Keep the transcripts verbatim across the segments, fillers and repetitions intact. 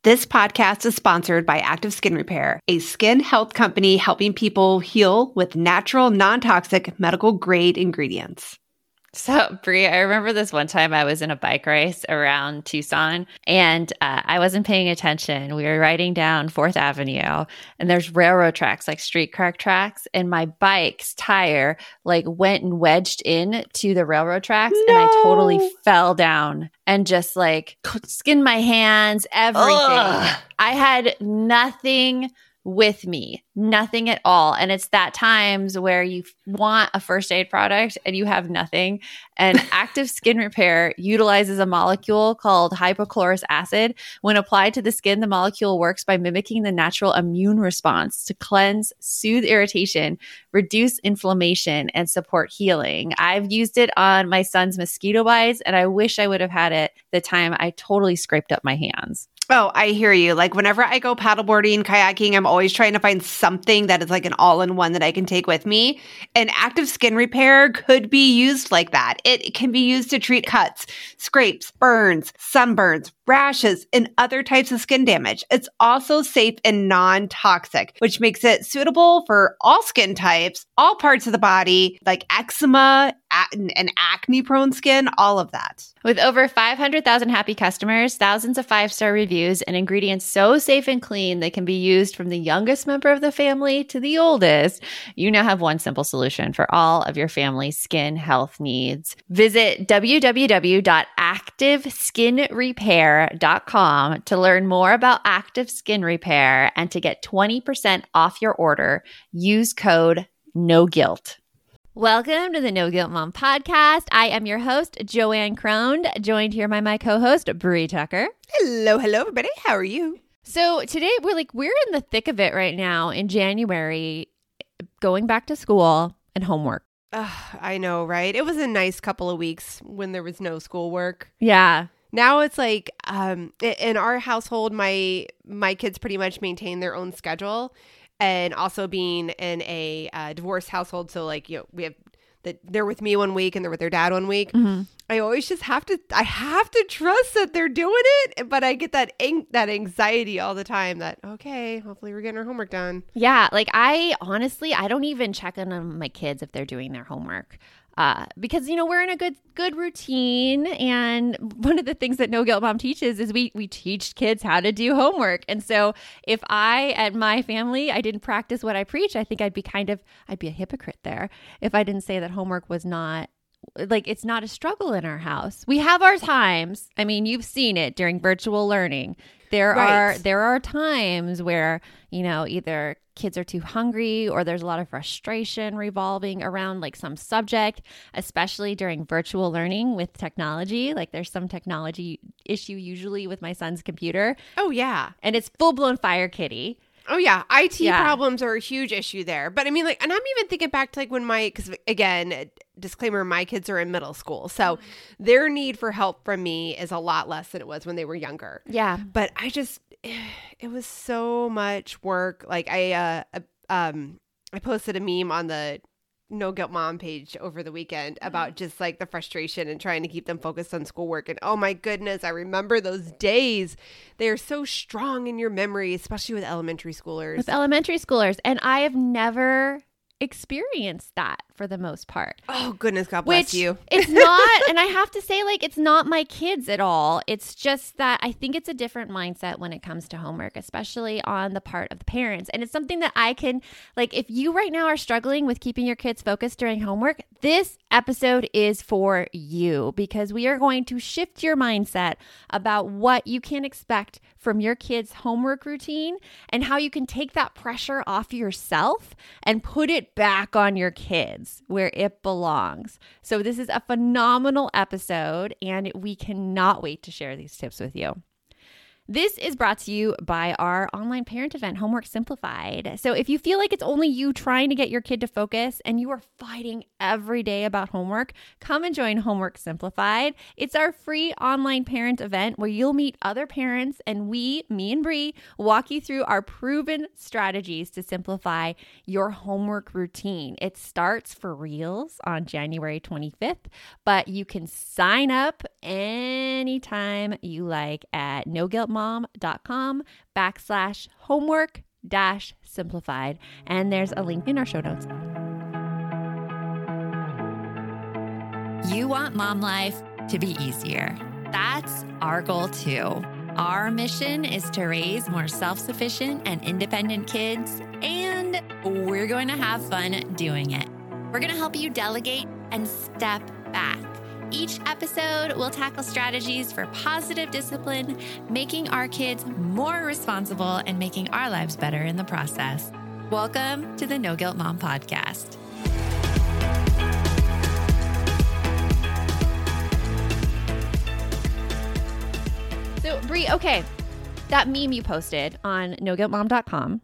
This podcast is sponsored by Active Skin Repair, a skin health company helping people heal with natural, non-toxic, medical-grade ingredients. So, Brie, I remember this one time I was in a bike race around Tucson and uh, I wasn't paying attention. We were riding down Fourth Avenue and there's railroad tracks, like streetcar tracks, and my bike's tire like went and wedged in to the railroad tracks No. and I totally fell down and just like skinned my hands, everything. Ugh. I had nothing with me, nothing at all. And it's that times where you want a first aid product and you have nothing. And Active Skin Repair utilizes a molecule called hypochlorous acid. When applied to the skin, the molecule works by mimicking the natural immune response to cleanse, soothe irritation, reduce inflammation, and support healing. I've used it on my son's mosquito bites, and I wish I would have had it the time I totally scraped up my hands. Oh, I hear you. Like whenever I go paddleboarding, kayaking, I'm always trying to find something that is like an all-in-one that I can take with me. And Active Skin Repair could be used like that. It can be used to treat cuts, scrapes, burns, sunburns, rashes, and other types of skin damage. It's also safe and non-toxic, which makes it suitable for all skin types, all parts of the body, like eczema and acne-prone skin, all of that. With over five hundred thousand happy customers, thousands of five-star reviews, and ingredients so safe and clean they can be used from the youngest member of the family to the oldest, you now have one simple solution for all of your family's skin health needs. Visit w w w dot active skin repair dot com to learn more about Active Skin Repair and to get twenty percent off your order. Use code NOGUILT. Welcome to the No Guilt Mom podcast. I am your host, Joanne Crone, joined here by my co-host, Brie Tucker. Hello, hello, everybody. How are you? So today we're like, we're in the thick of it right now in January, going back to school and homework. Uh, I know, right? It was a nice couple of weeks when there was no schoolwork. Yeah. Now it's like, um, in our household, my my kids pretty much maintain their own schedule. And also being in a uh, divorced household, so like, you know, we have that they're with me one week and they're with their dad one week. Mm-hmm. I always just have to, I have to trust that they're doing it, but I get that ang- that anxiety all the time. That okay, hopefully we're getting our homework done. Yeah, like I honestly, I don't even check in on my kids if they're doing their homework. Uh, because, you know, we're in a good good routine. And one of the things that No Guilt Mom teaches is we we teach kids how to do homework. And so if I, at my family, I didn't practice what I preach, I think I'd be kind of, I'd be a hypocrite there if I didn't say that homework was not, like, it's not a struggle in our house. We have our times. I mean, you've seen it during virtual learning. There Right. are there are times where, you know, either kids are too hungry or there's a lot of frustration revolving around like some subject, especially during virtual learning with technology. Like there's some technology issue usually with my son's computer. Oh, yeah. And it's full-blown fire kitty. Oh, yeah. I T Yeah. problems are a huge issue there. But I mean, like, and I'm even thinking back to like when my, because again, disclaimer, my kids are in middle school. So their need for help from me is a lot less than it was when they were younger. Yeah. But I just, it was so much work. Like I, uh, um, I posted a meme on the No Guilt Mom page over the weekend about just like the frustration and trying to keep them focused on schoolwork. And oh my goodness, I remember those days. They are so strong in your memory, especially with elementary schoolers. With elementary schoolers. And I have never experienced that for the most part. Oh goodness, God bless Which you. It's not, and I have to say, like, it's not my kids at all. It's just that I think it's a different mindset when it comes to homework, especially on the part of the parents. And it's something that I can, like, if you right now are struggling with keeping your kids focused during homework, this episode is for you because we are going to shift your mindset about what you can expect from your kids' homework routine and how you can take that pressure off yourself and put it back on your kids where it belongs. So this is a phenomenal episode and we cannot wait to share these tips with you. This is brought to you by our online parent event, Homework Simplified. So if you feel like it's only you trying to get your kid to focus and you are fighting every day about homework, come and join Homework Simplified. It's our free online parent event where you'll meet other parents and we, me and Brie, walk you through our proven strategies to simplify your homework routine. It starts for reals on January twenty-fifth, but you can sign up anytime you like at no guilt guiltmom.com backslash homework dash simplified. And there's a link in our show notes. You want mom life to be easier. That's our goal too. Our mission is to raise more self-sufficient and independent kids, and we're going to have fun doing it. We're going to help you delegate and step back. Each episode will tackle strategies for positive discipline, making our kids more responsible and making our lives better in the process. Welcome to the No Guilt Mom Podcast. So, Brie, okay, that meme you posted on no guilt mom dot com,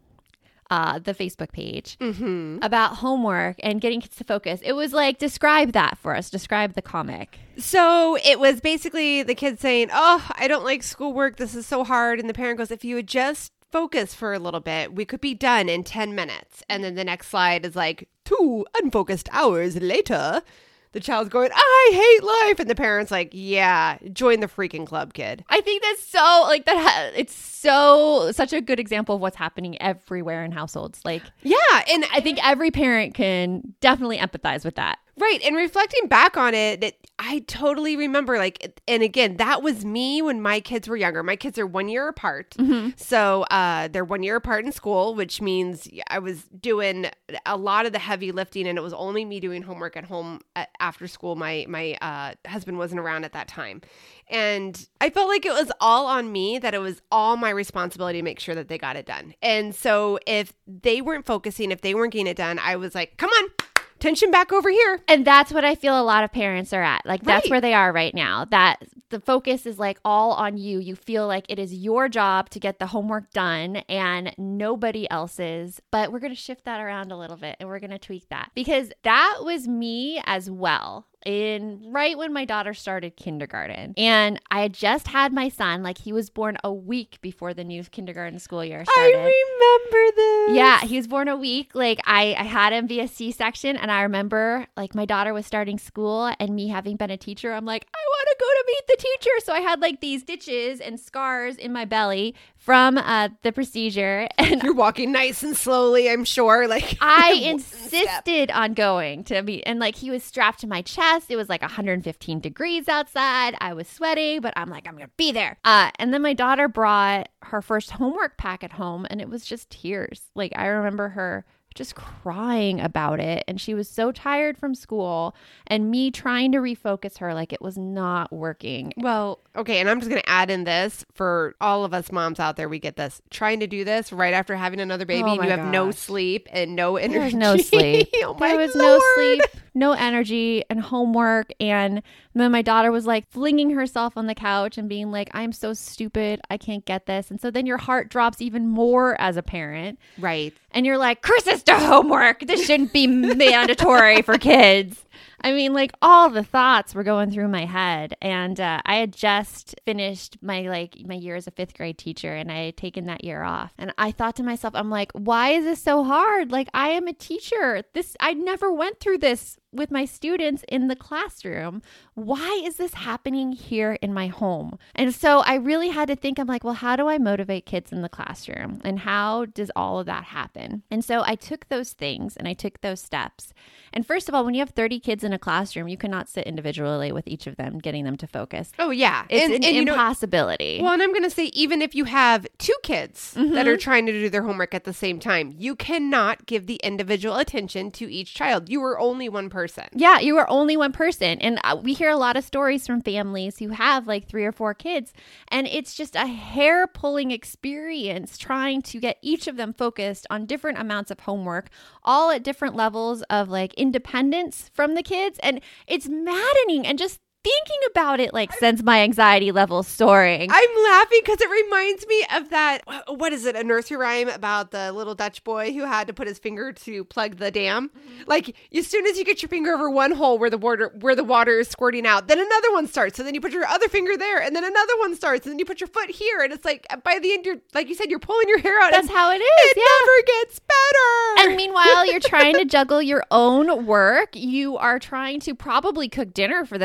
uh, the Facebook page, Mm-hmm. about homework and getting kids to focus. It was like, describe that for us. Describe the comic. So it was basically the kid saying, oh, I don't like schoolwork. This is so hard. And the parent goes, if you would just focus for a little bit, we could be done in ten minutes. And then the next slide is like, two unfocused hours later. The child's going, I hate life. And the parent's like, yeah, join the freaking club, kid. I think that's so, like, that. Ha- it's so, such a good example of what's happening everywhere in households. Like, Yeah. And I think every parent can definitely empathize with that. Right. And reflecting back on it, it, I totally remember, like, and again, that was me when my kids were younger. My kids are one year apart. Mm-hmm. So uh, they're one year apart in school, which means I was doing a lot of the heavy lifting, and it was only me doing homework at home at, after school. My, my uh, husband wasn't around at that time. And I felt like it was all on me, that it was all my responsibility to make sure that they got it done. And so if they weren't focusing, if they weren't getting it done, I was like, come on. Tension back over here. And that's what I feel a lot of parents are at. Like, that's Right. where they are right now. That the focus is like all on you. You feel like it is your job to get the homework done and nobody else's. But we're going to shift that around a little bit and we're going to tweak that, because that was me as well. In right when my daughter started kindergarten, and I had just had my son, like he was born a week before the new kindergarten school year started. I remember this. Yeah, he was born a week. Like I, I had him via C-section, and I remember like my daughter was starting school, and me having been a teacher, I'm like, I want to go to meet the teacher. So I had like these stitches and scars in my belly from uh, the procedure, and You're walking nice and slowly, I'm sure. Like I one step. insisted on going to meet, and like he was strapped to my chest. It was like one hundred fifteen degrees outside. I was sweating, but I'm like, I'm gonna be there. Uh, and then my daughter brought her first homework packet home, and it was just tears. Like I remember her just crying about it, and she was so tired from school, and me trying to refocus her, like it was not working. Well, okay, and I'm just going to add in this for all of us moms out there. We get this trying to do this right after having another baby, Oh and my you have no gosh. sleep and no energy. There was no sleep. oh my There was Lord. no sleep, no energy, and homework. And then my daughter was like flinging herself on the couch and being like, I'm so stupid. I can't get this. And so then your heart drops even more as a parent. Right. And you're like, Chris is to homework. This shouldn't be mandatory for kids. I mean, like all the thoughts were going through my head, and uh, I had just finished my like my year as a fifth grade teacher, and I had taken that year off. And I thought to myself, I'm like, why is this so hard? Like I am a teacher. This I never went through this with my students in the classroom. Why is this happening here in my home? And so I really had to think, I'm like, well, how do I motivate kids in the classroom? And how does all of that happen? And so I took those things and I took those steps. And first of all, when you have thirty kids in a classroom, you cannot sit individually with each of them, getting them to focus. Oh, yeah. It's and, an and you know- impossibility. Well, and I'm going to say, even if you have two kids Mm-hmm. that are trying to do their homework at the same time, you cannot give the individual attention to each child. You are only one person. Yeah, you are only one person. And uh, we hear a lot of stories from families who have like three or four kids. And it's just a hair pulling experience trying to get each of them focused on different amounts of homework, all at different levels of like independence from the kids. And it's maddening. And just thinking about it like sends my anxiety level soaring. I'm laughing because it reminds me of that, what is it, a nursery rhyme about the little Dutch boy who had to put his finger to plug the dam. Mm-hmm. Like, as soon as you get your finger over one hole where the water where the water is squirting out, then another one starts. So then you put your other finger there, and then another one starts, and then you put your foot here, and it's like, by the end, you're, like you said, you're pulling your hair out. That's and how it is. It yeah. never gets better. And meanwhile, you're trying to juggle your own work. You are trying to probably cook dinner for the family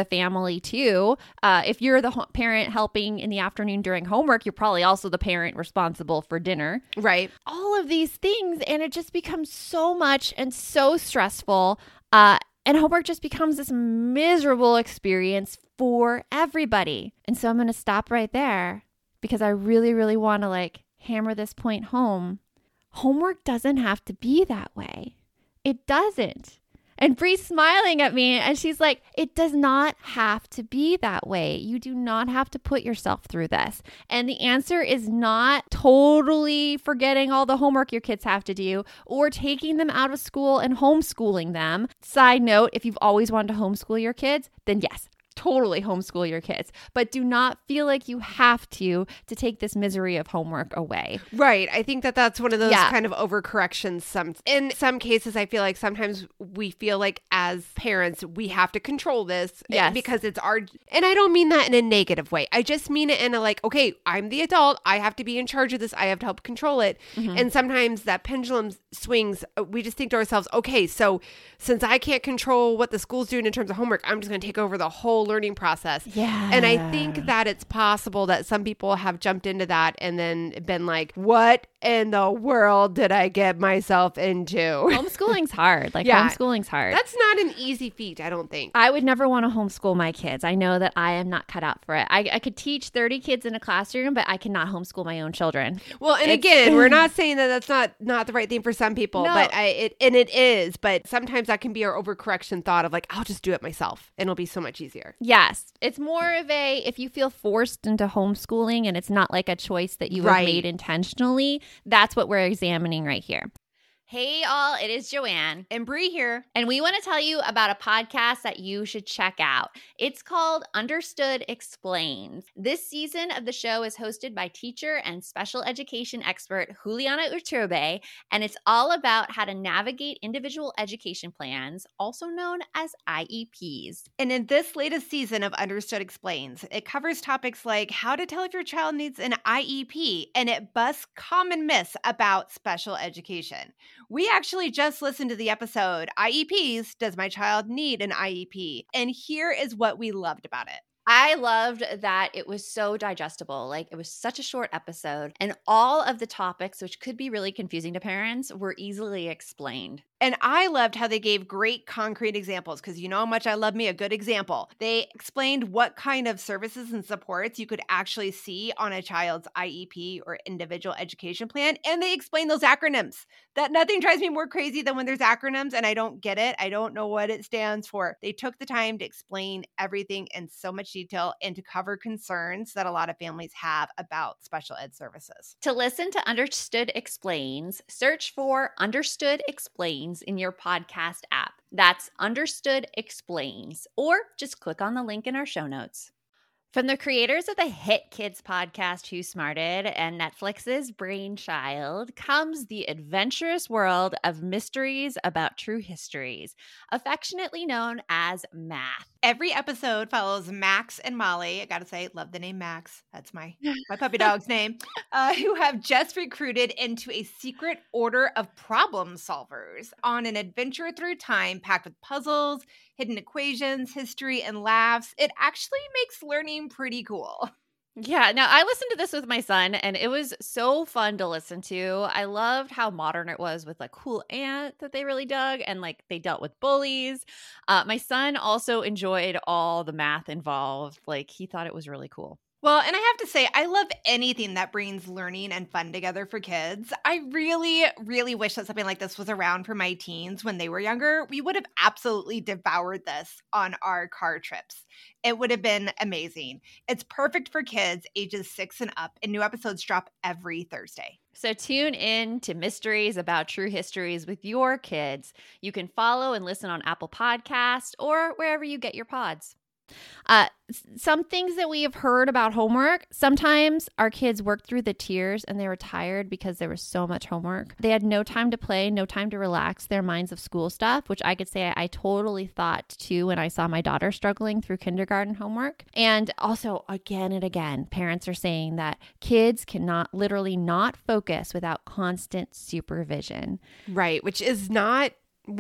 family too. Uh, if you're the ho- parent helping in the afternoon during homework, you're probably also the parent responsible for dinner. Right. All of these things, and it just becomes so much and so stressful. Uh, and homework just becomes this miserable experience for everybody. And so I'm going to stop right there because I really, really want to like hammer this point home. Homework doesn't have to be that way. It doesn't. And Bree's smiling at me and she's like, it does not have to be that way. You do not have to put yourself through this. And the answer is not totally forgetting all the homework your kids have to do or taking them out of school and homeschooling them. Side note, if you've always wanted to homeschool your kids, then yes, totally homeschool your kids, but do not feel like you have to to take this misery of homework away. Right. I think that that's one of those Yeah. kind of overcorrections. Some in some cases, I feel like sometimes we feel like as parents we have to control this Yes. because it's our. And I don't mean that in a negative way. I just mean it in a like, okay, I'm the adult. I have to be in charge of this. I have to help control it. Mm-hmm. And sometimes that pendulum swings. We just think to ourselves, okay, so since I can't control what the school's doing in terms of homework, I'm just going to take over the whole learning process. Yeah. And I think that it's possible that some people have jumped into that and then been like, what in the world did I get myself into? Homeschooling's hard. Like Yeah. homeschooling's hard. That's not an easy feat, I don't think. I would never want to homeschool my kids. I know that I am not cut out for it. I, I could teach thirty kids in a classroom, but I cannot homeschool my own children. Well, and It's- again, we're not saying that that's not not the right thing for some people, No. but I it and it is. But sometimes that can be our overcorrection thought of like, I'll just do it myself, and it'll be so much easier. Yes. It's more of a, if you feel forced into homeschooling and it's not like a choice that you Right. have made intentionally, that's what we're examining right here. Hey, all, it is Joanne. And Bree here. And we want to tell you about a podcast that you should check out. It's called Understood Explains. This season of the show is hosted by teacher and special education expert Juliana Urturbe, and it's all about how to navigate individual education plans, also known as I E Ps. And in this latest season of Understood Explains, it covers topics like how to tell if your child needs an I E P, and it busts common myths about special education. We actually just listened to the episode, I E Ps, Does My Child Need an I E P? And here is what we loved about it. I loved that it was so digestible. Like, it was such a short episode, and all of the topics, which could be really confusing to parents, were easily explained. And I loved how they gave great concrete examples because you know how much I love me a good example. They explained what kind of services and supports you could actually see on a child's I E P or individual education plan. And they explained those acronyms. That nothing drives me more crazy than when there's acronyms and I don't get it. I don't know what it stands for. They took the time to explain everything in so much detail and to cover concerns that a lot of families have about special ed services. To listen to Understood Explains, search for Understood Explains in your podcast app. That's Understood Explains, or just click on the link in our show notes. From the creators of the hit kids podcast Who Smarted and Netflix's Brainchild comes the adventurous world of mysteries about true histories, affectionately known as math. Every episode follows Max and Molly. I gotta say, love the name Max. That's my my puppy dog's name. Uh, who have just recruited into a secret order of problem solvers on an adventure through time packed with puzzles, hidden equations, history, and laughs. It actually makes learning pretty cool. Yeah, now I listened to this with my son and it was so fun to listen to. I loved how modern it was with like cool aunt that they really dug and like they dealt with bullies. Uh, my son also enjoyed all the math involved. Like he thought it was really cool. Well, and I have to say, I love anything that brings learning and fun together for kids. I really, really wish that something like this was around for my teens when they were younger. We would have absolutely devoured this on our car trips. It would have been amazing. It's perfect for kids ages six and up, and new episodes drop every Thursday. So tune in to Mysteries About True Histories with your kids. You can follow and listen on Apple Podcasts or wherever you get your pods. Uh, some things that we have heard about homework, sometimes our kids worked through the tears and they were tired because there was so much homework. They had no time to play, no time to relax their minds of school stuff, which I could say I, I totally thought too when I saw my daughter struggling through kindergarten homework. And also, again and again, parents are saying that kids cannot literally not focus without constant supervision. Right, which is not what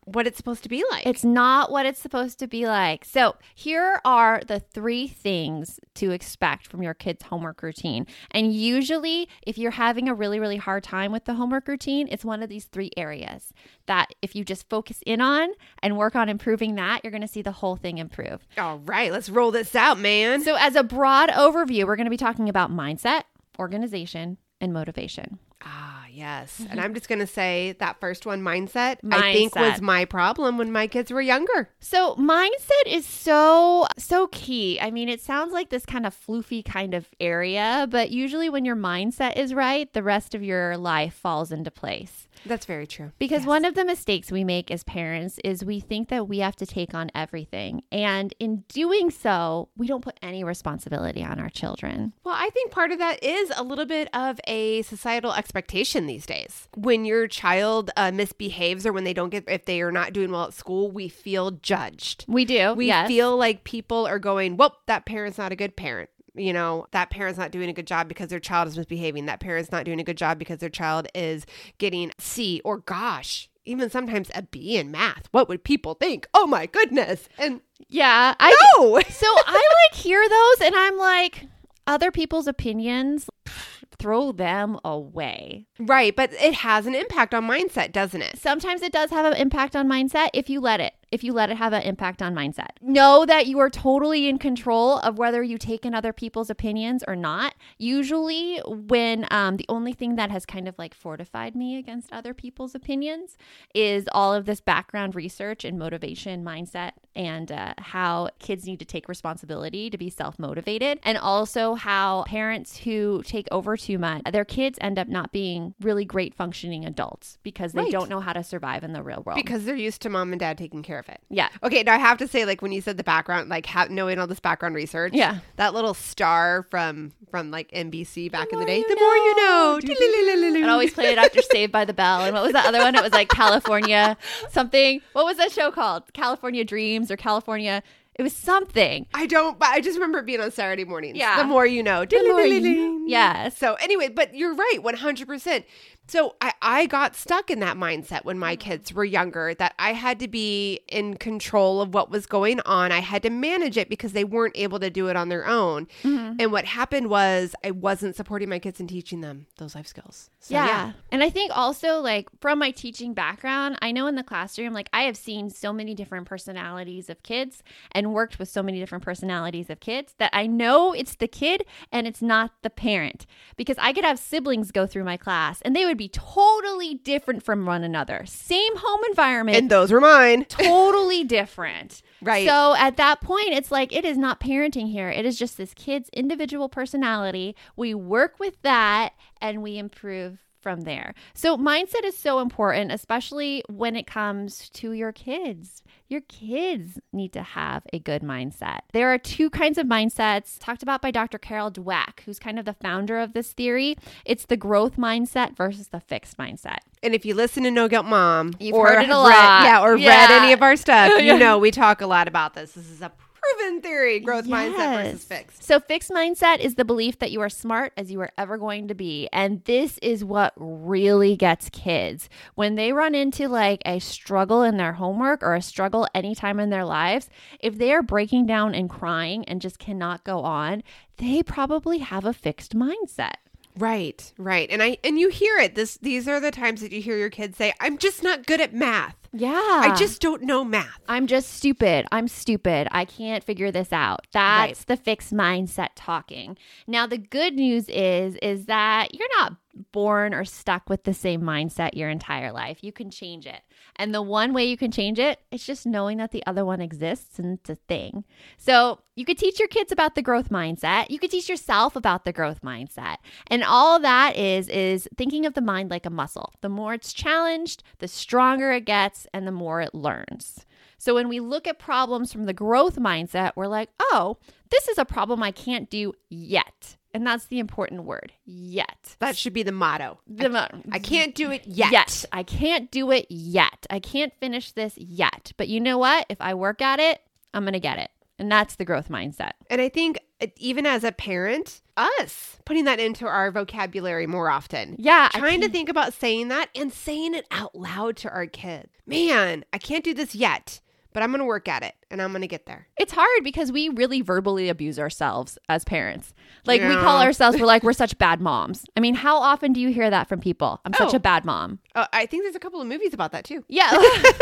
what it's supposed to be like. It's not what it's supposed to be like. So here are the three things to expect from your kid's homework routine. And usually if you're having a really, really hard time with the homework routine, it's one of these three areas that if you just focus in on and work on improving that, you're going to see the whole thing improve. All right, let's roll this out, man. So as a broad overview, we're going to be talking about mindset, organization, and motivation. Ah, yes. And I'm just going to say that first one, mindset, Mindset. I think was my problem when my kids were younger. So mindset is so, so key. I mean, it sounds like this kind of floofy kind of area, but usually when your mindset is right, the rest of your life falls into place. That's very true. Because Yes. one of the mistakes we make as parents is we think that we have to take on everything. And in doing so, we don't put any responsibility on our children. Well, I think part of that is a little bit of a societal expectation these days. When your child uh, misbehaves or when they don't get, if they are not doing well at school, we feel judged. We do. We yes. feel like people are going, well, that parent's not a good parent. You know, that parent's not doing a good job because their child is misbehaving. That parent's not doing a good job because their child is getting C or gosh, even sometimes a B in math. What would people think? Oh my goodness. And Yeah. I no. So I like hear those and I'm like, other people's opinions, throw them away. Right. But it has an impact on mindset, doesn't it? Sometimes it does have an impact on mindset if you let it. If you let it have an impact on mindset. Know that you are totally in control of whether you take in other people's opinions or not. Usually when um, the only thing that has kind of like fortified me against other people's opinions is all of this background research and motivation mindset and uh, how kids need to take responsibility to be self-motivated, and also how parents who take over too much, their kids end up not being really great functioning adults because they Right. don't know how to survive in the real world. Because they're used to mom and dad taking care of it. Yeah. Okay, now I have to say, like when you said the background, like ha- knowing all this background research, Yeah. that little star from from like N B C back in the more day, you the more you know. It always played after Saved by the Bell. And what was that other one? It was like California something. What was that show called? California Dreams or California? It was something. I don't, but I just remember it being on Saturday mornings. Yeah. The more you know. The more you know. Yes. So anyway, but you're right, one hundred percent. So I, I got stuck in that mindset when my kids were younger, that I had to be in control of what was going on. I had to manage it because they weren't able to do it on their own. Mm-hmm. And what happened was I wasn't supporting my kids and teaching them those life skills. So, yeah. And I think also like from my teaching background, I know in the classroom, like I have seen so many different personalities of kids and worked with so many different personalities of kids that I know it's the kid and it's not the parent, because I could have siblings go through my class and they would be totally different from one another. Same home environment. And those were mine. Totally different. Right. So at that point, it's like, it is not parenting here. It is just this kid's individual personality. We work with that and we improve from there. So mindset is so important, especially when it comes to your kids. Your kids need to have a good mindset. There are two kinds of mindsets talked about by Doctor Carol Dweck, who's kind of the founder of this theory. It's the growth mindset versus the fixed mindset. And if you listen to No Guilt Mom, You've or heard it a read- lot. yeah, or read Yeah. any of our stuff, Yeah. you know we talk a lot about this. This is a proven theory, growth mindset Yes. versus fixed. So fixed mindset is the belief that you are smart as you are ever going to be. And this is what really gets kids. When they run into like a struggle in their homework or a struggle anytime in their lives, if they are breaking down and crying and just cannot go on, they probably have a fixed mindset. Right, right. And I and you hear it. This these are the times that you hear your kids say, I'm just not good at math. Yeah. I just don't know math. I'm just stupid. I'm stupid. I can't figure this out. That's the fixed mindset talking. Now, the good news is, is that you're not born or stuck with the same mindset your entire life. You can change it. And the one way you can change it is just knowing that the other one exists and it's a thing. So you could teach your kids about the growth mindset. You could teach yourself about the growth mindset. And all that is, is thinking of the mind like a muscle. The more it's challenged, the stronger it gets and the more it learns. So when we look at problems from the growth mindset, we're like, oh, this is a problem I can't do yet. And that's the important word, yet. That should be the motto. The mo- I can't do it yet. Yet. I can't do it yet. I can't finish this yet. But you know what? If I work at it, I'm going to get it. And that's the growth mindset. And I think even as a parent, us putting that into our vocabulary more often. Yeah. I Trying to can't- think about saying that and saying it out loud to our kids. Man, I can't do this yet, but I'm going to work at it and I'm going to get there. It's hard because we really verbally abuse ourselves as parents. Like we Yeah. call ourselves, we're like, we're such bad moms. I mean, how often do you hear that from people? I'm such Oh. a bad mom. Uh, I think there's a couple of movies about that too. Yeah.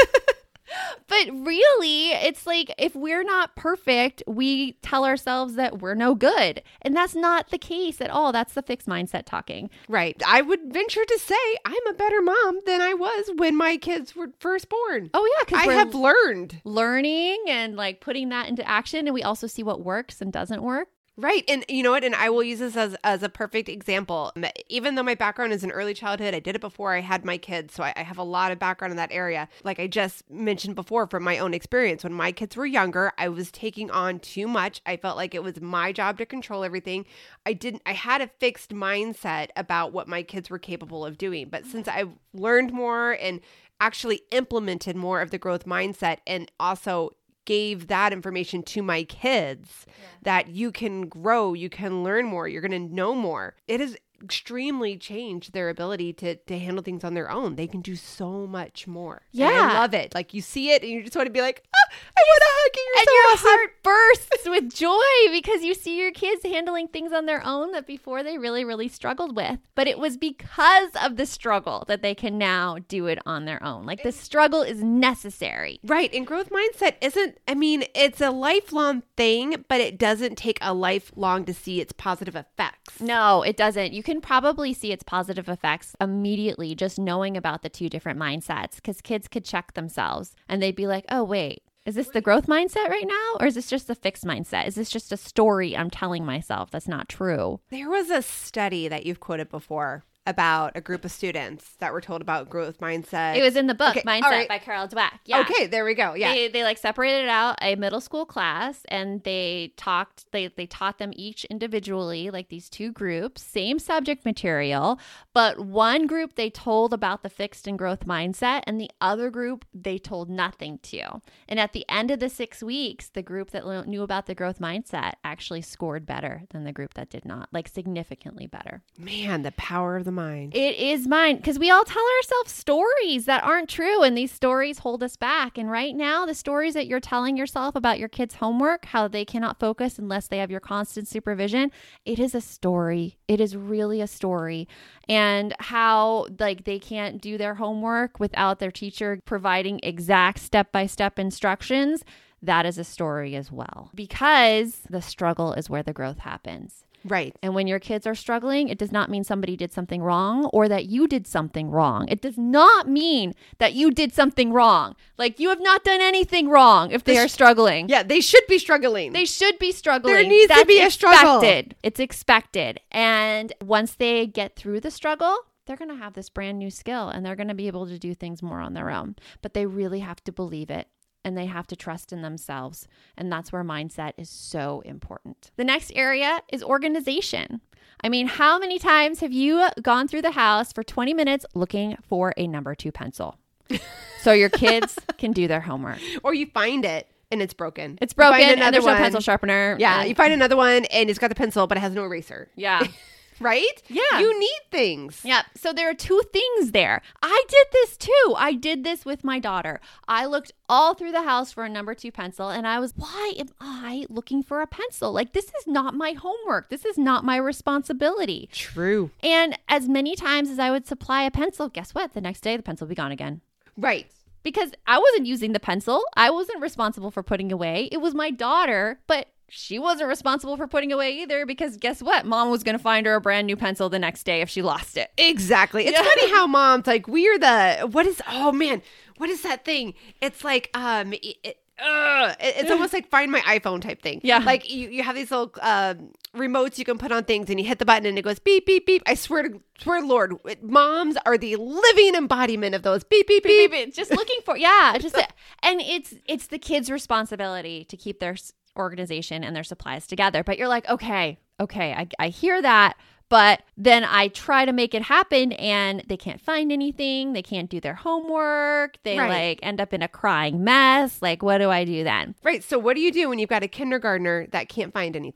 But really, it's like if we're not perfect, we tell ourselves that we're no good. And that's not the case at all. That's the fixed mindset talking. Right. I would venture to say I'm a better mom than I was when my kids were first born. Oh, yeah. Because I we're have learned. learning and like putting that into action. And we also see what works and doesn't work. Right. And you know what? And I will use this as, as a perfect example. Even though my background is in early childhood, I did it before I had my kids. So I, I have a lot of background in that area. Like I just mentioned before from my own experience, when my kids were younger, I was taking on too much. I felt like it was my job to control everything. I didn't, I had a fixed mindset about what my kids were capable of doing. But since I've learned more and actually implemented more of the growth mindset and also gave that information to my kids, yeah. that you can grow, you can learn more, you're going to know more. It has extremely changed their ability to to handle things on their own. They can do so much more. Yeah. And I love it. Like you see it and you just want to be like, ah, I want to hug you. You're And so your awesome. heart bursts with joy because you see your kids handling things on their own that before they really, really struggled with. But it was because of the struggle that they can now do it on their own. Like the struggle is necessary. Right. And growth mindset isn't, I mean, it's a lifelong thing, but it doesn't take a lifelong to see its positive effects. No, it doesn't. You can probably see its positive effects immediately just knowing about the two different mindsets because kids could check themselves and they'd be like, oh, wait, is this the growth mindset right now? Or is this just the fixed mindset? Is this just a story I'm telling myself that's not true? There was a study that you've quoted before about a group of students that were told about growth mindset. It was in the book, Okay, Mindset all right. by Carol Dweck. Yeah. Okay, there we go. Yeah. They, they like separated out a middle school class and they talked, they, they taught them each individually, like these two groups, same subject material, but one group they told about the fixed and growth mindset and the other group they told nothing to. And at the end of the six weeks, the group that lo- knew about the growth mindset actually scored better than the group that did not, like significantly better. Man, the power of the mind. It is mine because we all tell ourselves stories that aren't true and these stories hold us back. And right now, the stories that you're telling yourself about your kids' homework, how they cannot focus unless they have your constant supervision, it is a story. It is really a story. And how like they can't do their homework without their teacher providing exact step-by-step instructions, that is a story as well. Because the struggle is where the growth happens. Right. And when your kids are struggling, it does not mean somebody did something wrong or that you did something wrong. It does not mean that you did something wrong. Like you have not done anything wrong if they This- are struggling. Yeah, they should be struggling. They should be struggling. There needs to That's be a struggle. expected. It's expected. And once they get through the struggle, they're going to have this brand new skill and they're going to be able to do things more on their own. But they really have to believe it. And they have to trust in themselves. And that's where mindset is so important. The next area is organization. I mean, how many times have you gone through the house for twenty minutes looking for a number two pencil so your kids can do their homework? Or you find it and it's broken. It's You find broken and another there's no one. pencil sharpener. Yeah, And- you find another one and it's got the pencil, but it has no eraser. yeah. Right? Yeah. You need things. Yeah. So there are two things there. I did this too. I did this with my daughter. I looked all through the house for a number two pencil and I was, why am I looking for a pencil? Like, this is not my homework. This is not my responsibility. True. And as many times as I would supply a pencil, guess what? The next day, the pencil would be gone again. Right. Because I wasn't using the pencil. I wasn't responsible for putting away. It was my daughter, but she wasn't responsible for putting away either because guess what? Mom was going to find her a brand new pencil the next day if she lost it. Exactly. It's Yeah. funny how moms, like, we're the, what is, oh man, what is that thing? It's like, um, it, it, uh, it- it's almost like Find My iPhone type thing. Yeah. Like you, you have these little um, remotes you can put on things and you hit the button and it goes beep, beep, beep. I swear to, swear to Lord, it- moms are the living embodiment of those beep, beep, beep. Beep, beep, just looking for, yeah, just, and it's, it's the kids' responsibility to keep their s- organization and their supplies together. But you're like, okay, okay, I, I hear that. But then I try to make it happen and they can't find anything. They can't do their homework. They Right. like end up in a crying mess. Like, what do I do then? Right. So what do you do when you've got a kindergartner that can't find anything?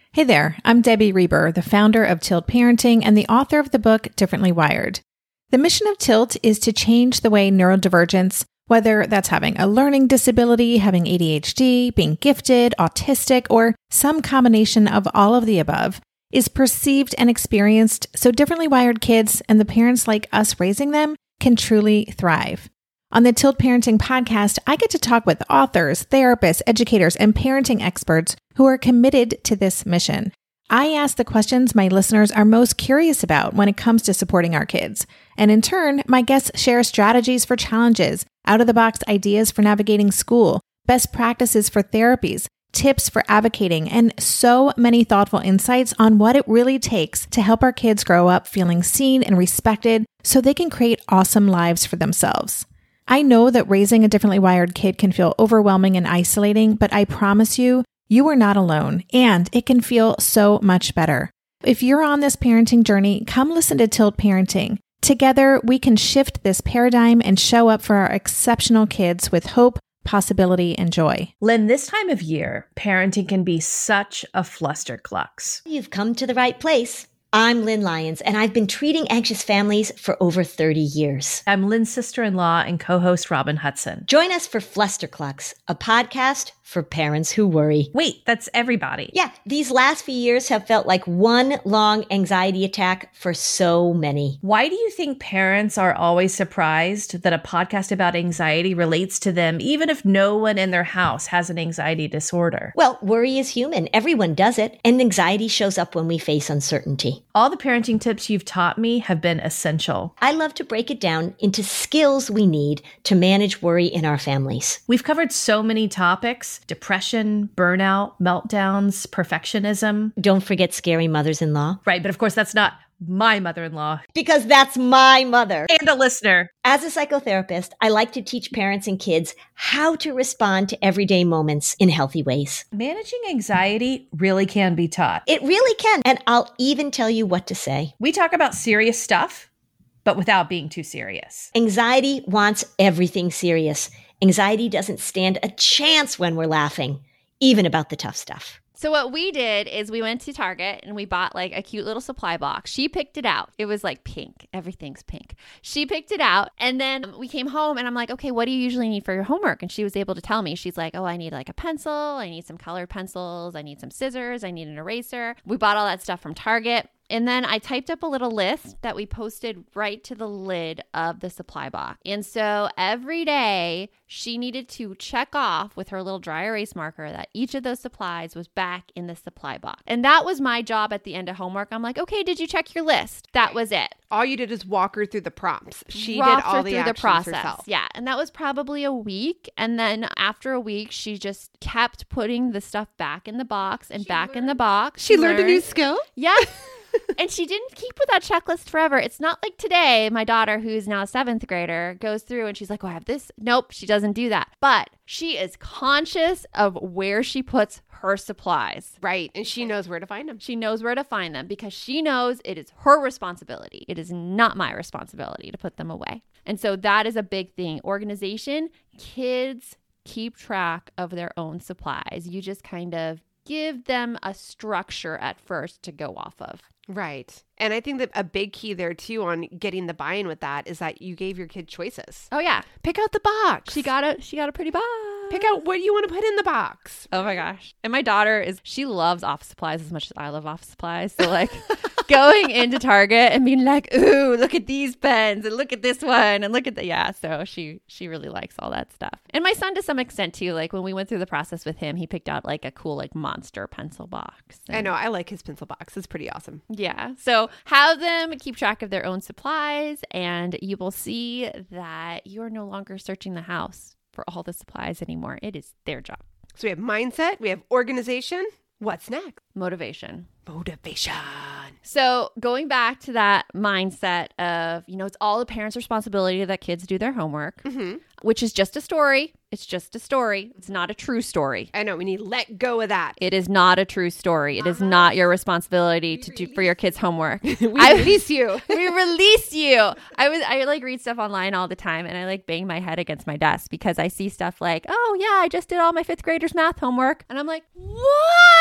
Hey there, I'm Debbie Reber, the founder of Tilt Parenting and the author of the book Differently Wired. The mission of Tilt is to change the way neurodivergence, whether that's having a learning disability, having A D H D, being gifted, autistic, or some combination of all of the above, is perceived and experienced so differently wired kids and the parents like us raising them can truly thrive. On the Tilt Parenting podcast, I get to talk with authors, therapists, educators, and parenting experts who are committed to this mission. I ask the questions my listeners are most curious about when it comes to supporting our kids. And in turn, my guests share strategies for challenges, out-of-the-box ideas for navigating school, best practices for therapies, tips for advocating, and so many thoughtful insights on what it really takes to help our kids grow up feeling seen and respected so they can create awesome lives for themselves. I know that raising a differently wired kid can feel overwhelming and isolating, but I promise you, you are not alone, and it can feel so much better. If you're on this parenting journey, come listen to Tilt Parenting. Together, we can shift this paradigm and show up for our exceptional kids with hope, possibility, and joy. Lynn, this time of year, parenting can be such a flusterclux. You've come to the right place. I'm Lynn Lyons, and I've been treating anxious families for over thirty years. I'm Lynn's sister-in-law and co-host Robin Hudson. Join us for Flusterclux, a podcast for parents who worry. Wait, that's everybody. Yeah, these last few years have felt like one long anxiety attack for so many. Why do you think parents are always surprised that a podcast about anxiety relates to them, even if no one in their house has an anxiety disorder? Well, worry is human. Everyone does it, and anxiety shows up when we face uncertainty. All the parenting tips you've taught me have been essential. I love to break it down into skills we need to manage worry in our families. We've covered so many topics: depression, burnout, meltdowns, perfectionism. Don't forget scary mothers-in-law. Right, but of course that's not my mother-in-law. Because that's my mother. And a listener. As a psychotherapist, I like to teach parents and kids how to respond to everyday moments in healthy ways. Managing anxiety really can be taught. It really can, and I'll even tell you what to say. We talk about serious stuff, but without being too serious. Anxiety wants everything serious. Anxiety doesn't stand a chance when we're laughing, even about the tough stuff. So what we did is we went to Target and we bought like a cute little supply box. She picked it out. It was like pink. Everything's pink. She picked it out. And then we came home and I'm like, okay, what do you usually need for your homework? And she was able to tell me. She's like, oh, I need like a pencil. I need some colored pencils. I need some scissors. I need an eraser. We bought all that stuff from Target. And then I typed up a little list that we posted right to the lid of the supply box. And so every day she needed to check off with her little dry erase marker that each of those supplies was back in the supply box. And that was my job at the end of homework. I'm like, okay, did you check your list? That was it. All you did is walk her through the prompts. She Walked did all her the through actions the process. herself. Yeah. And that was probably a week. And then after a week, she just kept putting the stuff back in the box and She back learned- in the box. She learned a new skill? Yeah. And she didn't keep with that checklist forever. It's not like today, my daughter, who's now a seventh grader, goes through and she's like, oh, I have this. Nope, she doesn't do that. But she is conscious of where she puts her supplies. Right. And she knows where to find them. She knows where to find them because she knows it is her responsibility. It is not my responsibility to put them away. And so that is a big thing. Organization, kids keep track of their own supplies. You just kind of give them a structure at first to go off of. Right. And I think that a big key there too on getting the buy-in with that is that you gave your kid choices. Oh yeah. Pick out the box. She got a she got a pretty box. Pick out what you want to put in the box. Oh my gosh. And my daughter is she loves office supplies as much as I love office supplies. So like going into Target and being like, ooh, look at these pens and look at this one and look at the yeah. So she she really likes all that stuff. And my son to some extent too. Like when we went through the process with him, he picked out like a cool like monster pencil box. And I know. I like his pencil box. It's pretty awesome. yeah. So have them keep track of their own supplies and you will see that you are no longer searching the house for all the supplies anymore. It is their job. So we have mindset. We have organization. What's next? Motivation. Motivation. So going back to that mindset of, you know, it's all the parents' responsibility that kids do their homework, Mm-hmm. which is just a story. It's just a story. It's not a true story. I know. We need to let go of that. It is not a true story. It is not your responsibility to do for your kids' homework. We I- release you. we release you. I was I like read stuff online all the time and I like bang my head against my desk because I see stuff like, oh yeah, I just did all my fifth graders math homework. And I'm like, what?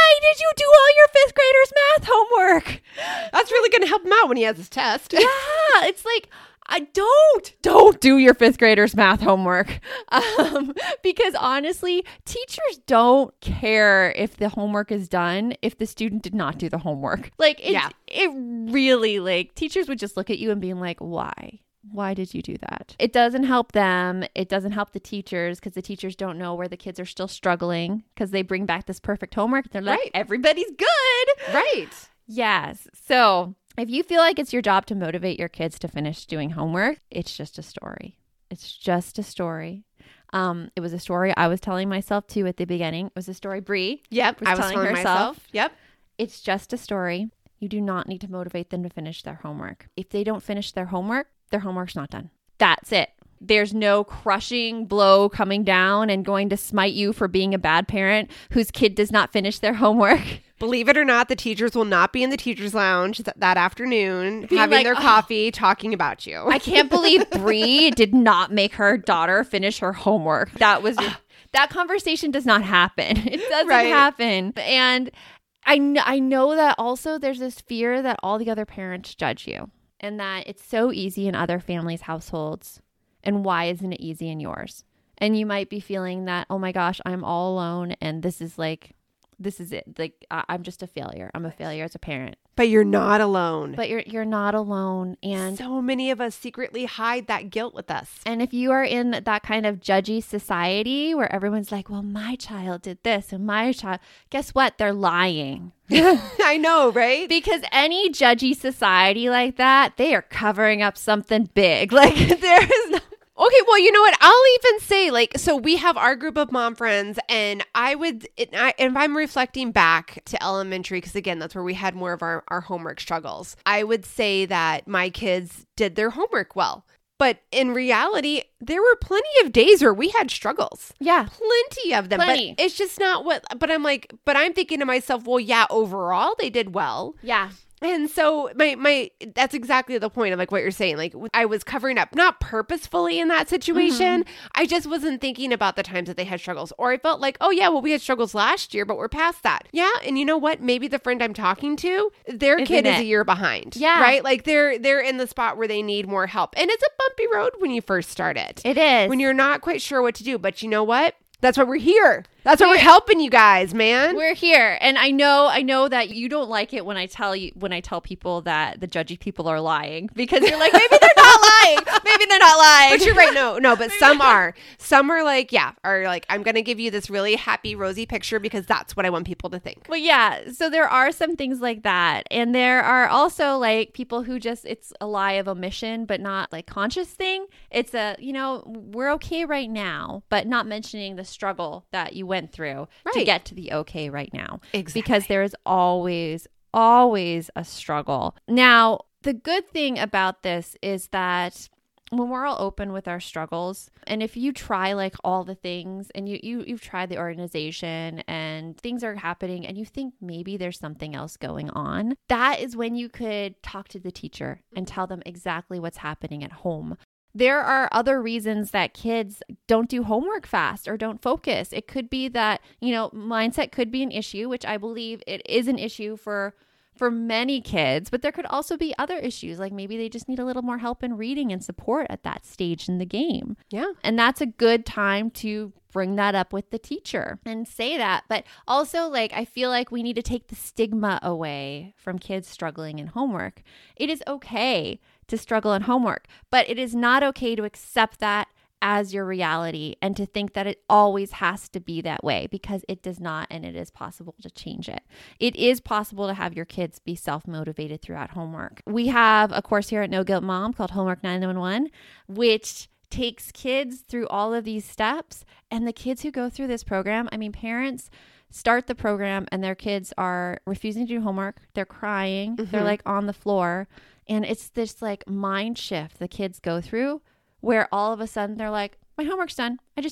why did you do all your fifth graders' math homework? That's really going to help him out when he has his test. Yeah, it's like, I don't, don't do your fifth graders' math homework. Um, because honestly, teachers don't care if the homework is done if the student did not do the homework. Like, it, Yeah. it really, like, teachers would just look at you and being like, why? Why did you do that? It doesn't help them. It doesn't help the teachers because the teachers don't know where the kids are still struggling because they bring back this perfect homework. They're like, Right. everybody's good. Right. Yes. So if you feel like it's your job to motivate your kids to finish doing homework, it's just a story. It's just a story. Um, it was a story I was telling myself too at the beginning. It was a story Bree Yep. was I was telling telling herself. myself. Yep. It's just a story. You do not need to motivate them to finish their homework. If they don't finish their homework, their homework's not done. That's it. There's no crushing blow coming down and going to smite you for being a bad parent whose kid does not finish their homework. Believe it or not, the teachers will not be in the teachers' lounge th- that afternoon Being having like, their "Oh." coffee, talking about you. I can't believe Bree did not make her daughter finish her homework. That was that conversation does not happen. It doesn't Right. happen. And I kn- I know that also there's this fear that all the other parents judge you and that it's so easy in other families' households. And why isn't it easy in yours? And you might be feeling that, oh my gosh, I'm all alone and this is like, this is it. Like, I- I'm just a failure. I'm a failure as a parent. But you're not alone. But you're you're not alone. And so many of us secretly hide that guilt with us. And if you are in that kind of judgy society where everyone's like, well, my child did this and my child, guess what? They're lying. I know, right? Because any judgy society like that, they are covering up something big. Like there is no. Okay, well, you know what? I'll even say, like, so we have our group of mom friends, and I would, it, I, if I'm reflecting back to elementary, because again, that's where we had more of our, our homework struggles, I would say that my kids did their homework well. But in reality, there were plenty of days where we had struggles. Yeah. Plenty of them. Plenty. But it's just not what, but I'm like, but I'm thinking to myself, well, yeah, overall, they did well. Yeah. And so my my that's exactly the point of like what you're saying. Like I was covering up, not purposefully in that situation. Mm-hmm. I just wasn't thinking about the times that they had struggles. Or I felt like, oh yeah, well, we had struggles last year, but we're past that. Yeah. And you know what? Maybe the friend I'm talking to, their Isn't kid it? is a year behind. Yeah. Right? Like they're they're in the spot where they need more help. And it's a bumpy road when you first start it. It is. When you're not quite sure what to do. But you know what? That's why we're here. That's why we're helping you guys, man. We're here. And I know, I know that you don't like it when I tell you, when I tell people that the judgy people are lying because you're like, maybe they're not lying. Maybe they're not lying. But you're right. No, no, but some are. Some are like, yeah, are like, I'm going to give you this really happy, rosy picture because that's what I want people to think. Well, yeah. So there are some things like that. And there are also like people who just, it's a lie of omission, but not like conscious thing. It's a, you know, we're okay right now, but not mentioning the struggle that you went through to Right. get to the okay right now. Exactly. Because there is always, always a struggle. Now, the good thing about this is that when we're all open with our struggles, and if you try like all the things and you, you, you've tried the organization and things are happening and you think maybe there's something else going on, that is when you could talk to the teacher and tell them exactly what's happening at home. There are other reasons that kids don't do homework fast or don't focus. It could be that, you know, mindset could be an issue, which I believe it is an issue for for many kids, but there could also be other issues, like maybe they just need a little more help in reading and support at that stage in the game. Yeah. And that's a good time to bring that up with the teacher and say that. But also, like, I feel like we need to take the stigma away from kids struggling in homework. It is okay to struggle in homework, but it is not okay to accept that as your reality and to think that it always has to be that way, because it does not, and it is possible to change it. It is possible to have your kids be self-motivated throughout homework. We have a course here at No Guilt Mom called Homework nine one one, which takes kids through all of these steps. And the kids who go through this program, I mean, parents start the program and their kids are refusing to do homework. They're crying. Mm-hmm. They're like on the floor. And it's this like mind shift the kids go through where all of a sudden they're like, my homework's done. I just did it.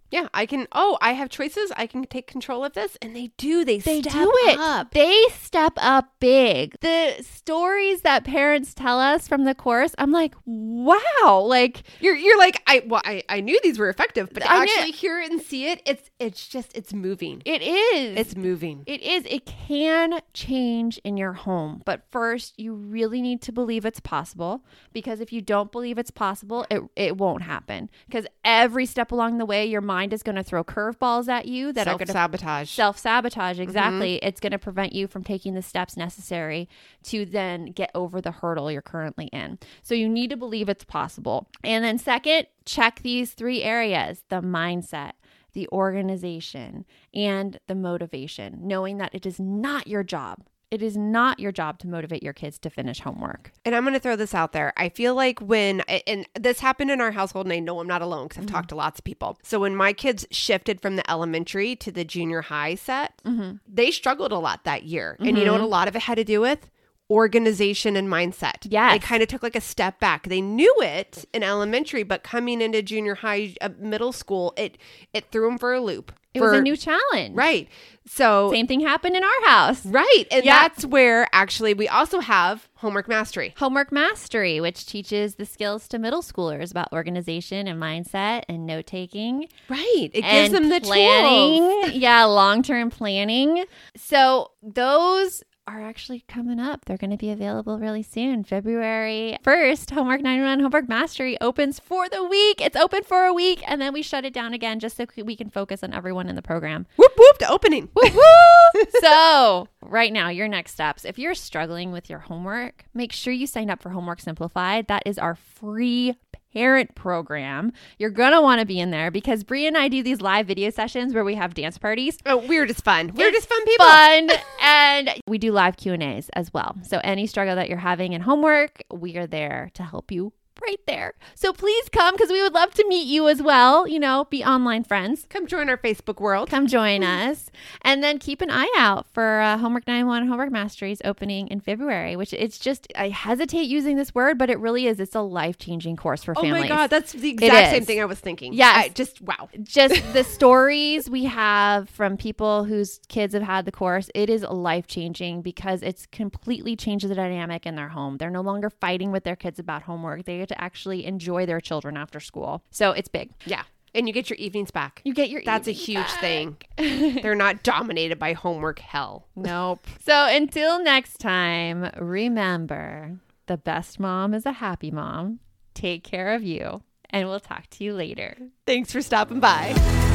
Yeah, I can, oh, I have choices. I can take control of this. And they do. They, They step do it. up. They step up big. The stories that parents tell us from the course, I'm like, wow. Like, You're you're like, I well, I, I knew these were effective, but to I knew- actually hear it and see it, it's it's just it's moving. it is. It's moving. It is. It can change in your home. But first, you really need to believe it's possible, because if you don't believe it's possible, it, it won't happen. Because every step along the way, your mind is going to throw curveballs at you that are going to Self-sabotage. self-sabotage. Exactly. It's going to prevent you from taking the steps necessary to then get over the hurdle you're currently in. So you need to believe it's possible. And then second, check these three areas: the mindset, the organization, and the motivation, knowing that it is not your job. It is not your job to motivate your kids to finish homework. And I'm going to throw this out there. I feel like when, and this happened in our household, and I know I'm not alone because I've Mm-hmm. talked to lots of people. So when my kids shifted from the elementary to the junior high set, Mm-hmm. they struggled a lot that year. And you know what a lot of it had to do with? Organization and mindset. Yes. They kind of took like a step back. They knew it in elementary, but coming into junior high, uh, middle school, it it threw them for a loop. It was For- a new challenge. Right. So Same thing happened in our house. right. And Yeah. that's where actually we also have homework mastery. Homework Mastery, which teaches the skills to middle schoolers about organization and mindset and note taking. Right. It and gives them the planning. tools. Yeah, long-term planning. So those are actually coming up. They're going to be available really soon. February first, Homework ninety-one Homework Mastery opens for the week. It's open for a week, and then we shut it down again just so we can focus on everyone in the program. Whoop whoop to opening. Woo woo! So, right now, your next steps. If you're struggling with your homework, make sure you sign up for Homework Simplified. That is our free parent program. You're going to want to be in there because Brie and I do these live video sessions where we have dance parties. Oh, we're just fun. We're It's just fun people. Fun. And we do live Q and A's as well. So any struggle that you're having in homework, we are there to help you right there. So please come, because we would love to meet you as well. You know, be online friends. Come join our Facebook world. Come join us. And then keep an eye out for uh, Homework ninety-one Homework Masteries opening in February, which it's just, I hesitate using this word, but it really is. It's a life-changing course for Oh families. my God, that's the exact same is. thing I was thinking. Yes. I just wow. Just the stories we have from people whose kids have had the course, it is life-changing because it's completely changes the dynamic in their home. They're no longer fighting with their kids about homework. They get to actually enjoy their children after school. So it's big. Yeah. And you get your evenings back. You get your That's a evenings huge back. thing. They're not dominated by homework hell. Nope. So until next time, remember, the best mom is a happy mom. Take care of you, and we'll talk to you later. Thanks for stopping by.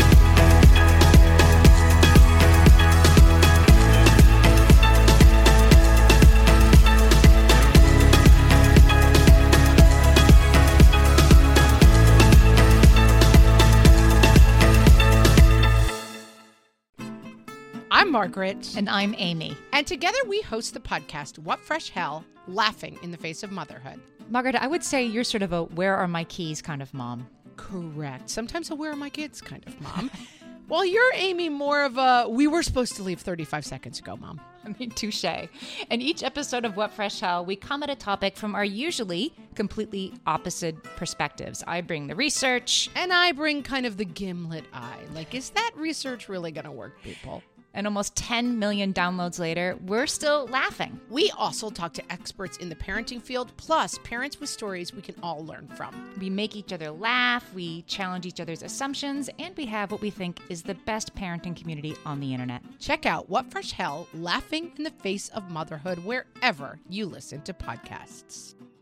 I'm Margaret. And I'm Amy. And together we host the podcast, What Fresh Hell? Laughing in the Face of Motherhood. Margaret, I would say you're sort of a where are my keys kind of mom. Correct. Sometimes a where are my kids kind of mom. While you're, Amy, more of a we were supposed to leave thirty-five seconds ago, mom. I mean, touche. In each episode of What Fresh Hell, we come at a topic from our usually completely opposite perspectives. I bring the research. And I bring kind of the gimlet eye. Like, is that research really going to work, people? And almost ten million downloads later, we're still laughing. We also talk to experts in the parenting field, plus parents with stories we can all learn from. We make each other laugh, we challenge each other's assumptions, and we have what we think is the best parenting community on the internet. Check out What Fresh Hell? Laughing in the Face of Motherhood wherever you listen to podcasts.